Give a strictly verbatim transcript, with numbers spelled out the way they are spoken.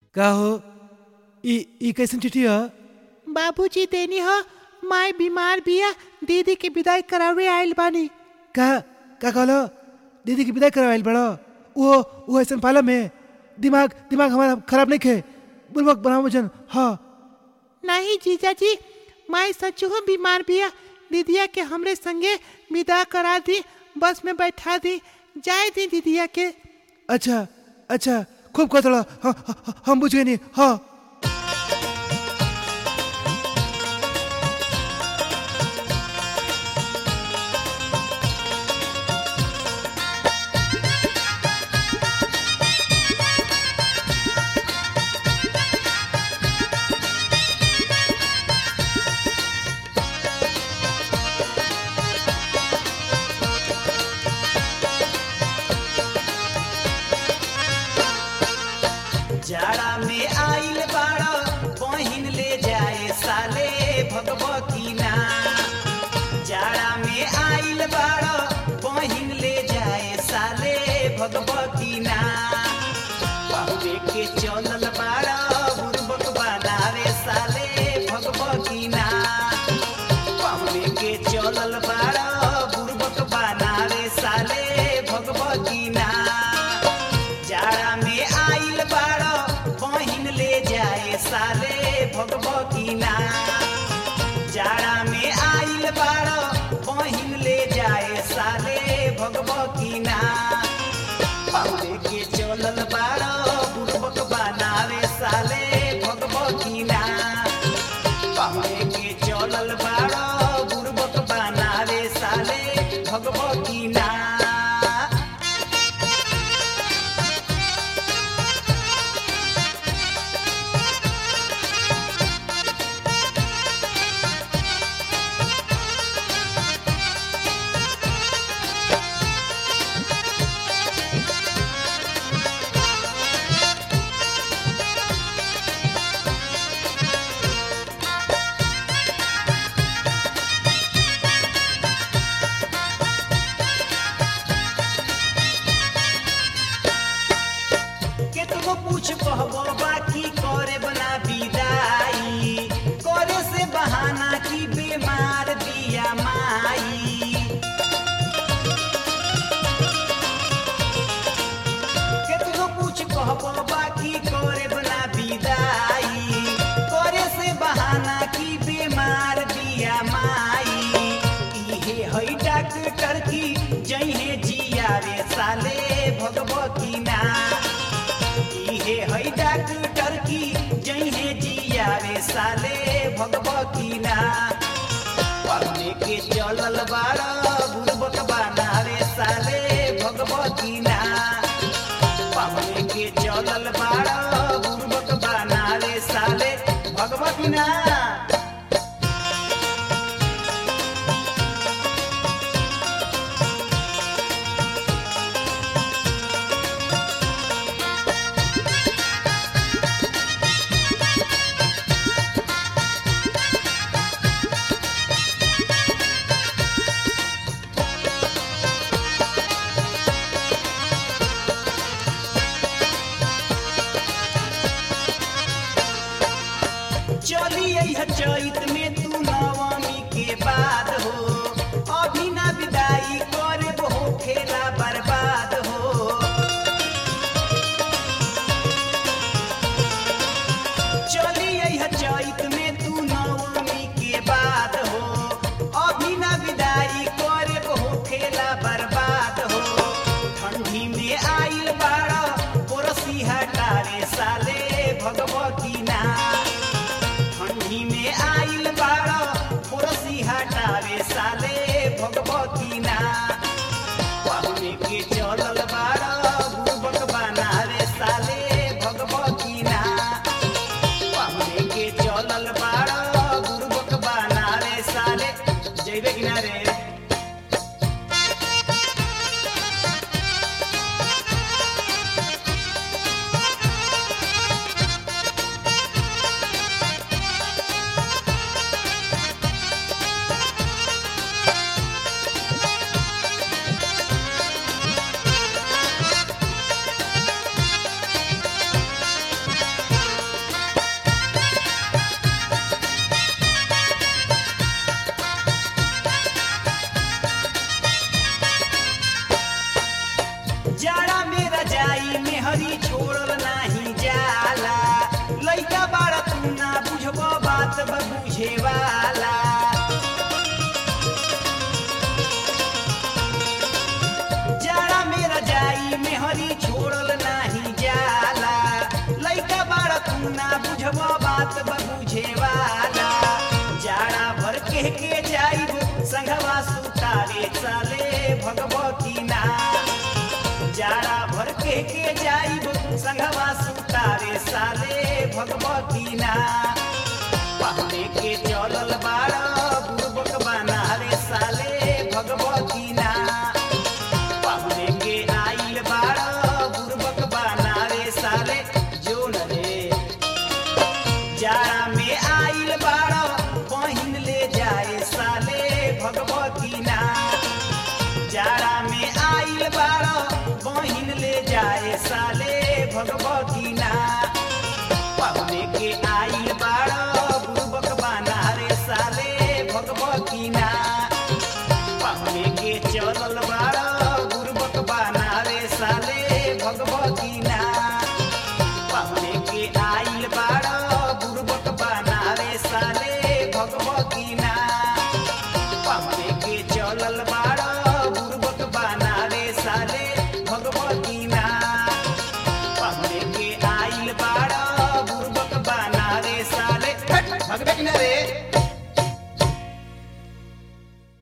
का हो ई ई कैसन चिट्ठी ह? बाबूजी देनी हो, माई बीमार बिया, दीदी के विदाई करावे आइल बानी। का का कहलो? दीदी की विदाई करवाइल बड़ो? वो वो ऐसन पालम में दिमाग दिमाग हमारा खराब नहीं खे, बुलबक बनाओ मुझन। हाँ नहीं जीजा जी, माई सचुहो बीमार बिया, दीदिया के हमरे संगे विदा करा दी, बस में बैठा दी, जाए दी दीदिया के। अच्छा अच्छा खूब कहतलो। हाँ, हाँ, हम बुझ गए नहीं। हाँ जाड़ा में आइल बाड़ा बहिन ले जाए साले भगवती ना। जाड़ा में आइल बाड़ा बहिन ले जाए साले भगवती ना। पहुए के चलल बाड़ा बुरबक बनावे साले भगवती ना। पहुए के चलल बाड़ा बुरबक बनावे साले भगवती ना। जाड़ा में आइल बाड़ा बहिन ले जाए साले भगवती ना। जाड़ा में आइल बाड़ा बहिन ले जाए साले भगवती ना। पौले के चलल बाड़ा बुरबक बनावे साले भगवती ना। पौले के चलल बाड़ा बुरबक बनावे साले भगवती ना। केतनो पूछ कहबो बाकी करे बना विदाई, करे से बहाना की बीमार बिया माई। केतनो पूछ कहबो बाकी करे बना विदाई, करे से बहाना की बीमार बिया माई। इहे हई डॉक्टर की जइहे जियावे साले भगवती ना। इहे हई डॉक्टर की जइहे जियावे साले भगवती ना। पढ़ने के चलल बाड़ा बुरबक बनावे साले भगवती ना। पढ़ने के चलल बाड़ा बुरबक बनावे साले भगवती ना। चली आई चैत में तू नवमी के बाद हो, अभी ना विदाई करे बहु खेला बर्बाद हो। चली आई चैत में तू नवमी के बाद हो, अभी ना विदाई करे बहु खेला बर्बाद हो। ठंडी में आइल बाड़ा पोरसी हटावे साले भगवती ना। ठंडी में आइल बाड़ा पोरसी हटावे तू ना बुझबो बात बबूझे वाला जाड़ा भर के के जाइब संघवा सुतारे चले भगवो की ना जाड़ा भर के के जाइब संघवा सुतारे साले भगवो की ना पहले के चलल बाड़ा बुड़बक बना रे साले भगवो की ना पहले के आइल बाड़ा बुड़बक बना रे साले जो न रे जाड़ा में आइल बाड़ा बहिन ले जाए साले भगवो की ना जाड़ा में आइल बाड़ा बहिन ले जाए साले भगवो की